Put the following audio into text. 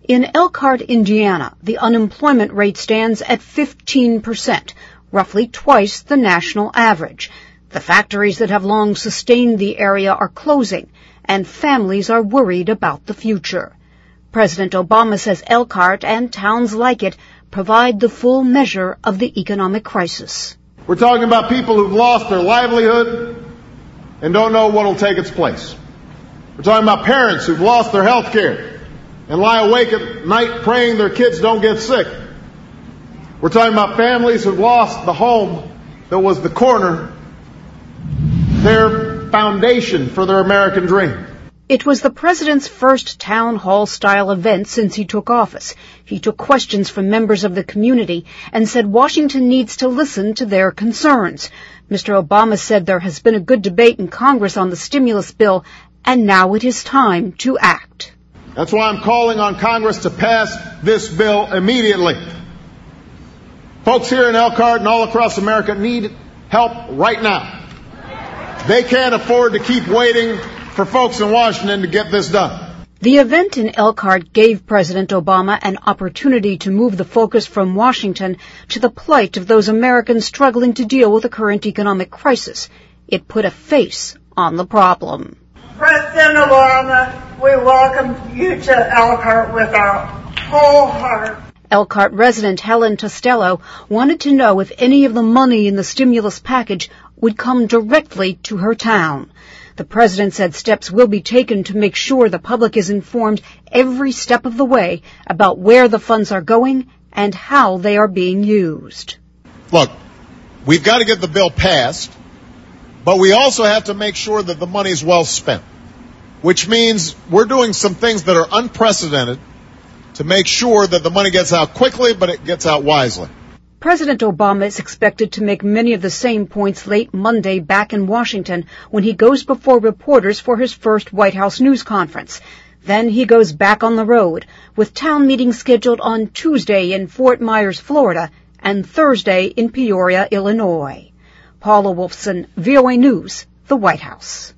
In Elkhart, Indiana, the unemployment rate stands at 15%, roughly twice the national average. The factories that have long sustained the area are closing, and families are worried about the future. President Obama says Elkhart and towns like it provide the full measure of the economic crisis. We're talking about people who've lost their livelihood and don't know what will take its place. We're talking about parents who've lost their health care and lie awake at night praying their kids don't get sick. We're talking about families who've lost the home that was the corner, their foundation for their American dream. It was the president's first town hall-style event since he took office. He took questions from members of the community and said Washington needs to listen to their concerns. Mr. Obama said there has been a good debate in Congress on the stimulus bill, and now it is time to act. That's why I'm calling on Congress to pass this bill immediately. Folks here in Elkhart and all across America need help right now. They can't afford to keep waiting for folks in Washington to get this done. The event in Elkhart gave President Obama an opportunity to move the focus from Washington to the plight of those Americans struggling to deal with the current economic crisis. It put a face on the problem. President Obama, we welcome you to Elkhart with our whole heart. Elkhart resident Helen Tostello wanted to know if any of the money in the stimulus package would come directly to her town. The president said steps will be taken to make sure the public is informed every step of the way about where the funds are going and how they are being used. Look, we've got to get the bill passed, but we also have to make sure that the money is well spent, which means we're doing some things that are unprecedented to make sure that the money gets out quickly, but it gets out wisely. President Obama is expected to make many of the same points late Monday back in Washington when he goes before reporters for his first White House news conference. Then he goes back on the road, with town meetings scheduled on Tuesday in Fort Myers, Florida, and Thursday in Peoria, Illinois. Paula Wolfson, VOA News, the White House.